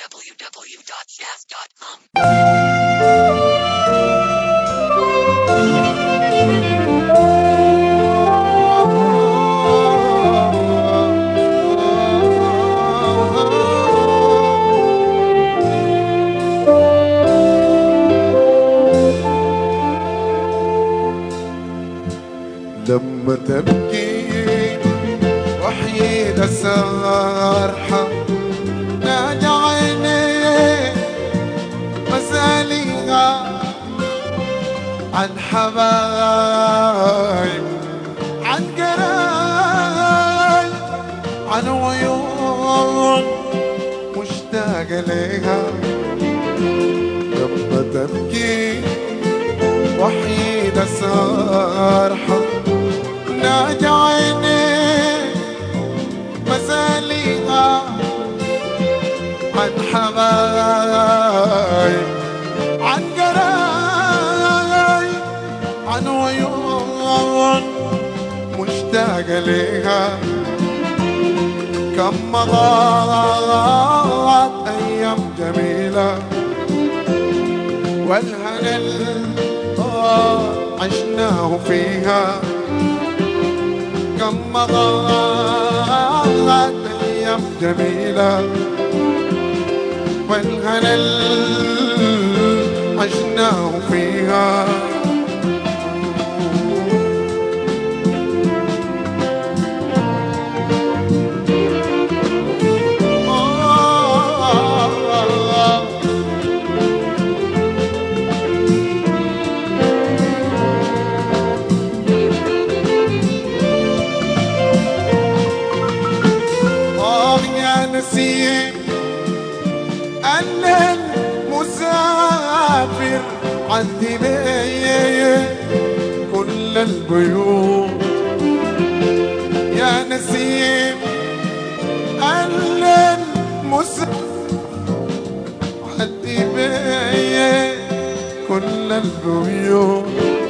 www.jazz.com. لما تبكي وحيدة سارحة نادى عيني مساليها عن حبايب عن قرايب عن عيون مشتاق ليها. لما تبكي وحيدة سارحة ناجى عيني مساليها عن حبايب عن قرايب عن عيون مشتاق ليها. كم مضات أيام جميلة والهنا عشناه فيها. كم مضات أيام جميلة والهنا عشناه فيها. أنا المسافر عندي بيه كل البيوت يا نسيم. أنا المسافر عندي بيه كل البيوت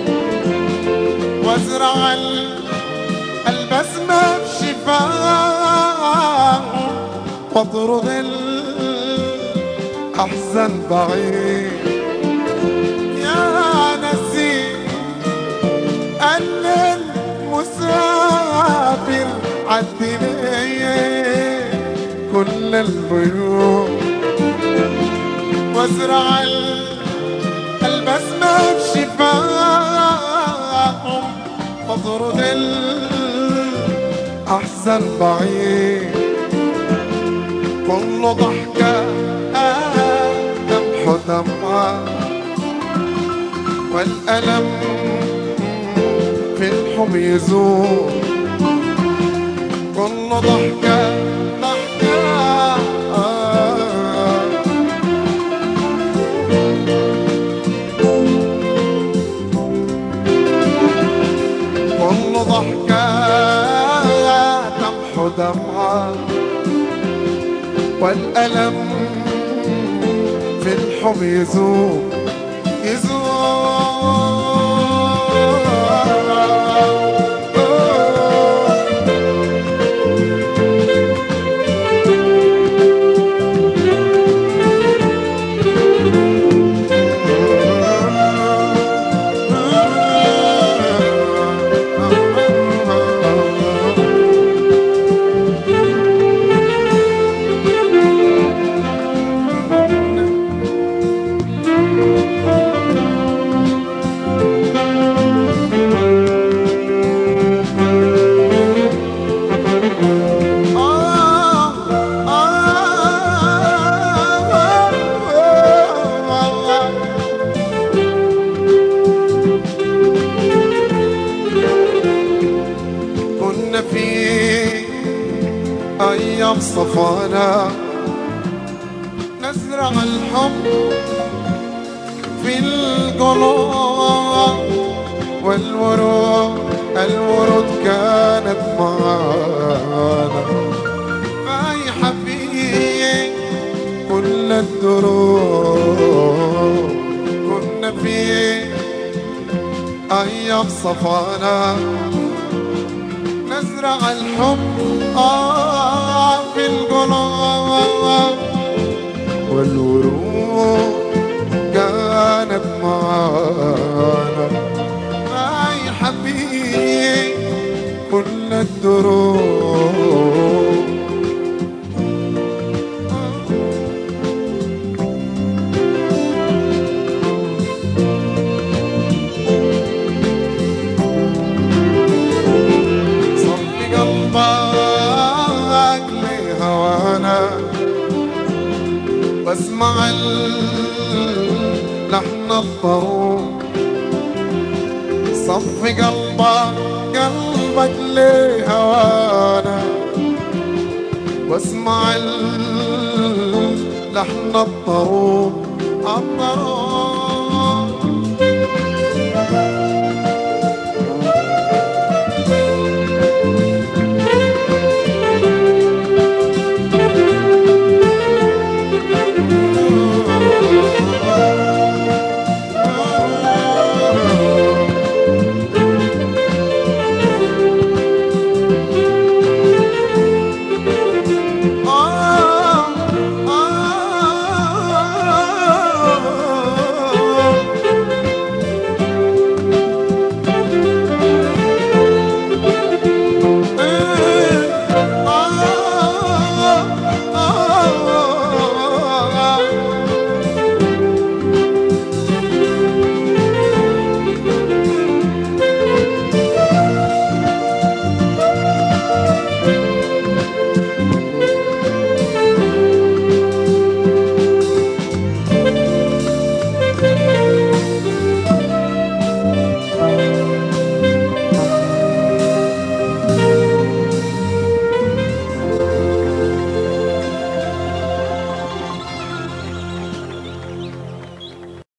وازرع البسمة بشفاه واطرد الأحزان بعيد. يا نسيم أنا المسافر عدي لي كل البيوت وازرع البسمة بشفاهم واطرد الأحزان بعيد. كل ضحكة تمحو دمعة والألم في الحب يزول. كل ضحكة كل ضحكة تمحو دمعة والألم في الحب يزول أيام صفانا نزرع الحب في القلوب والورود كانت معانا فايحة في كل الدروب. كنا في أيام صفانا نزرع الحب في القلوب والورود كانت معانا رايحة في كل الدروب. صفي قلبك لهوانا واسمع لحن الطروب. صفي قلبك لهوانا واسمع لحن الطروب. الطروب